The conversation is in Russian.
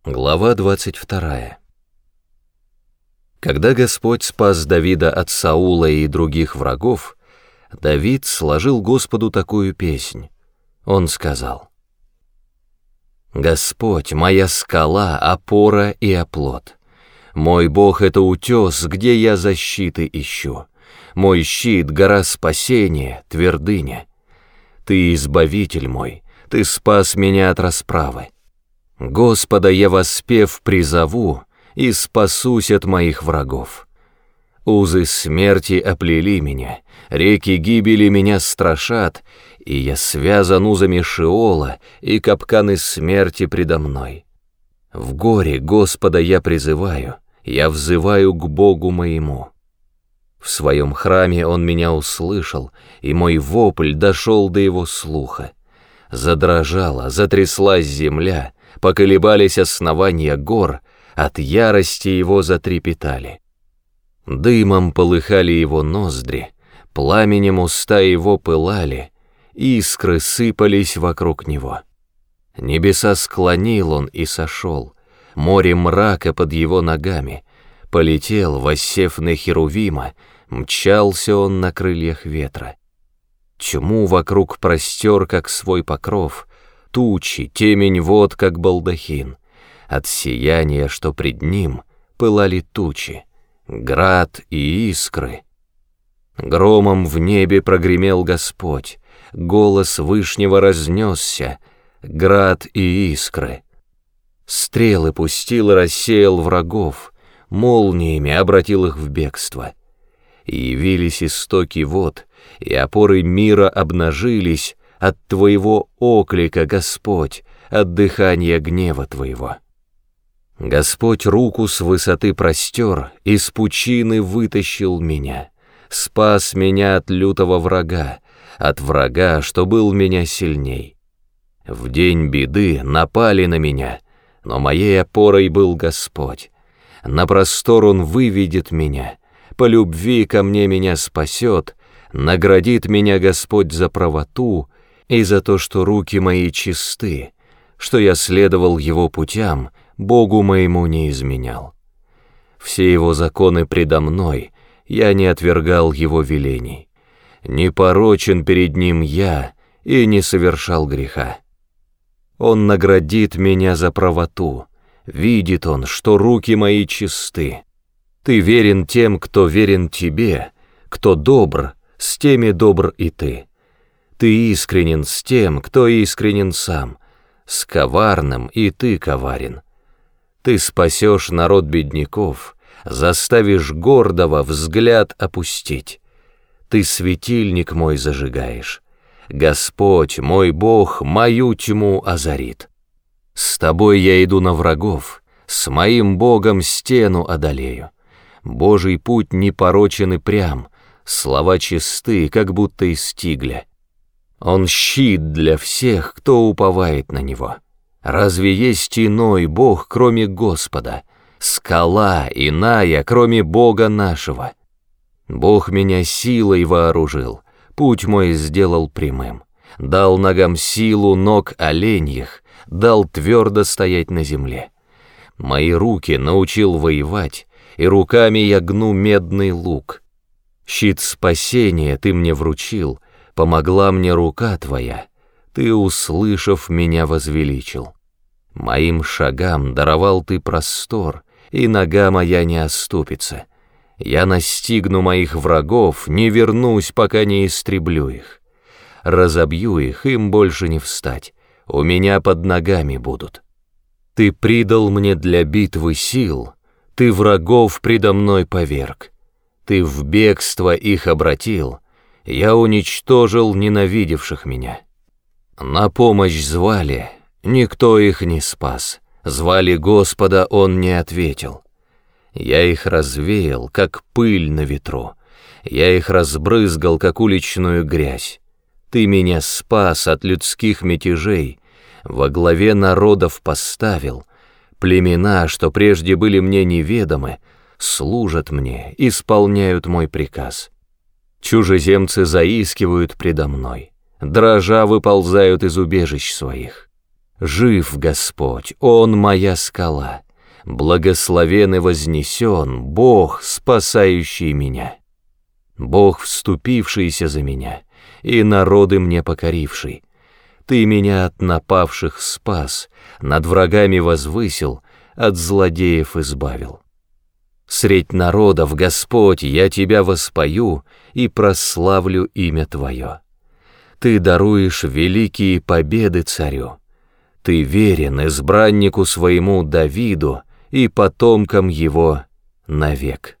Глава 22. Когда Господь спас Давида от Саула и других врагов, Давид сложил Господу такую песнь. Он сказал: «Господь, моя скала, опора и оплот. Мой Бог — это утес, где я защиты ищу. Мой щит — гора спасения, твердыня. Ты избавитель мой, ты спас меня от расправы. Господа я воспев призову и спасусь от моих врагов. Узы смерти оплели меня, реки гибели меня страшат, и я связан узами Шеола, и капканы смерти предо мной. В горе Господа я призываю, я взываю к Богу моему. В своем храме Он меня услышал, и мой вопль дошел до Его слуха. Задрожала, затряслась земля, поколебались основания гор, от ярости Его затрепетали. Дымом полыхали Его ноздри, пламенем уста Его пылали, искры сыпались вокруг Него. Небеса склонил Он и сошел, море мрака под Его ногами, полетел, воссев на херувима, мчался Он на крыльях ветра. Тьму вокруг простер, как свой покров, тучи, темень вод, как балдахин. От сияния, что пред Ним, пылали тучи, град и искры. Громом в небе прогремел Господь, голос Вышнего разнесся, град и искры. Стрелы пустил и рассеял врагов, молниями обратил их в бегство. И явились истоки вод, и опоры мира обнажились от Твоего оклика, Господь, от дыхания гнева Твоего. Господь руку с высоты простер, из пучины вытащил меня, спас меня от лютого врага, от врага, что был меня сильней. В день беды напали на меня, но моей опорой был Господь. На простор Он выведет меня, по любви ко мне меня спасет, наградит меня Господь за правоту и за то, что руки мои чисты, что я следовал Его путям, Богу моему не изменял. Все Его законы предо мной, я не отвергал Его велений. Не порочен перед Ним я и не совершал греха. Он наградит меня за правоту, видит Он, что руки мои чисты. Ты верен тем, кто верен Тебе, кто добр, с теми добр и Ты. Ты искренен с тем, кто искренен сам, с коварным и Ты коварен. Ты спасешь народ бедняков, заставишь гордого взгляд опустить. Ты светильник мой зажигаешь. Господь, мой Бог, мою тьму озарит. С Тобой я иду на врагов, с моим Богом стену одолею. Божий путь непорочен и прям, слова чисты, как будто из тигля. Он щит для всех, кто уповает на Него. Разве есть иной Бог, кроме Господа? Скала иная, кроме Бога нашего. Бог меня силой вооружил, путь мой сделал прямым, дал ногам силу ног оленьих, дал твердо стоять на земле. Мои руки научил воевать, и руками я гну медный лук. Щит спасения Ты мне вручил, помогла мне рука Твоя, Ты, услышав, меня возвеличил. Моим шагам даровал Ты простор, и нога моя не оступится. Я настигну моих врагов, не вернусь, пока не истреблю их. Разобью их, им больше не встать, у меня под ногами будут. Ты придал мне для битвы сил, Ты врагов предо мной поверг. Ты в бегство их обратил, я уничтожил ненавидевших меня. На помощь звали, никто их не спас, звали Господа, Он не ответил. Я их развеял, как пыль на ветру, я их разбрызгал, как уличную грязь. Ты меня спас от людских мятежей, во главе народов поставил, племена, что прежде были мне неведомы, служат мне, исполняют мой приказ. Чужеземцы заискивают предо мной, дрожа выползают из убежищ своих. Жив Господь, Он моя скала, благословен и вознесен Бог, спасающий меня. Бог, вступившийся за меня, и народы мне покоривший. Ты меня от напавших спас, над врагами возвысил, от злодеев избавил. Средь народов, Господь, я Тебя воспою и прославлю имя Твое. Ты даруешь великие победы царю. Ты верен избраннику своему Давиду и потомкам его навек.